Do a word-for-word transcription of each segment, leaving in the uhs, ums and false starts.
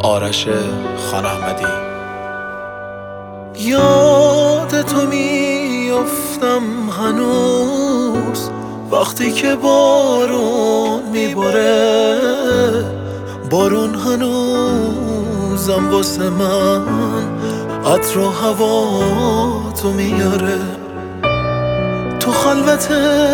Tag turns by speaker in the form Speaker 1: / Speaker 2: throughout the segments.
Speaker 1: آرش خان احمدی.
Speaker 2: یاد تو میافتم هنوز وقتی که بارون میباره، بارون هنوزم واسه من عطر و هوا تو میاره. تو خلوت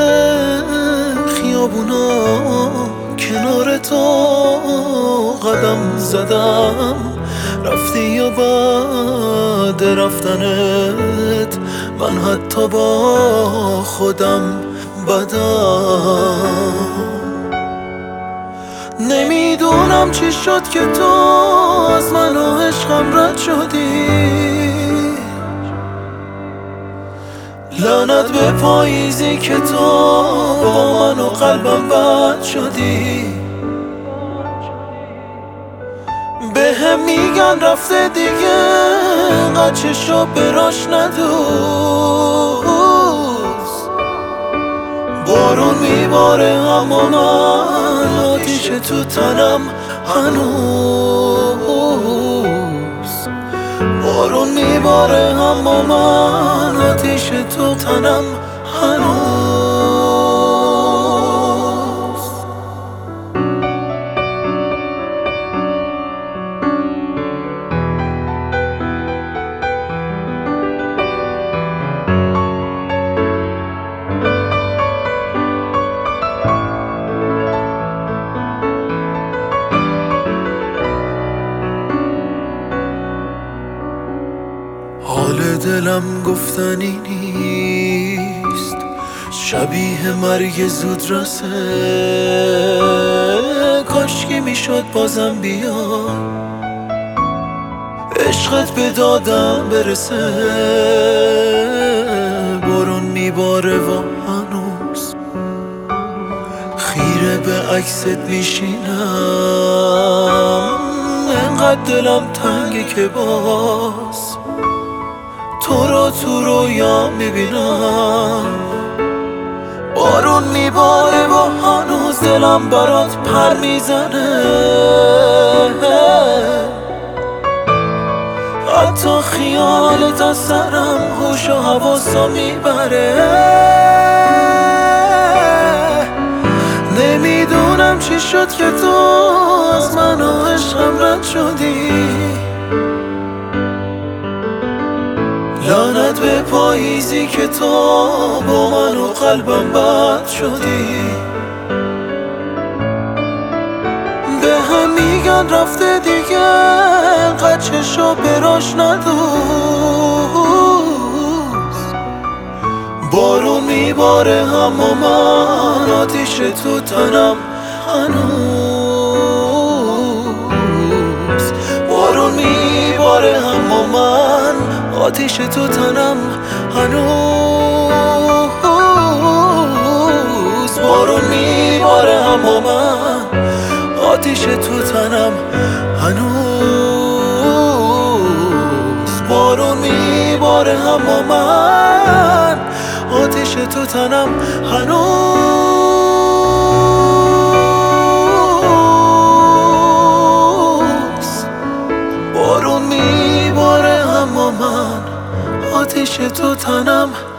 Speaker 2: خیابونا کنار تو قدم زدم، رفتی یا بعد رفتنت من حتی با خودم بدم. نمیدونم چی شد که تو از من و عشقم رد شدی، لعنت به پاییزی که تو با من و قلبم بد شدی. به هم میگن رفته دیگه انقدر چشا براش ندوز. بارون میباره اما من آتیش تو تنم هنوز. بارون میباره اما من آتیش تو تنم هنوز. حال دلم گفتنی نیست، شبیه مرگ زود رسه. کاشکی میشد بازم بیا عشقت به دادم برسه. بارون میباره و هنوز خیره به عکست میشینم. انقدر دلم تنگه که باز تو رو تو رویا میبینم. بارون میباره و هنوز دلم برات پر میزنه. حتی خیالت از سرم هوش و حواسا میبره. نمیدونم چی شد که تو از من و عشقم رد شدی، لعنت به پاییزی که تو با من و قلبم بد شدی. به هم میگن رفته دیگه انقدر چشا براش ندوز. بارون میباره اما من آتیش تو تنم هنوز. بارون میباره اما من آتیش تو تنم هنوز. بارون میباره اما من آتیش تو تنم هنوز. بارون میباره اما من آتیش تو تنم هنوز. بارون میباره اما من آتیش تو تنم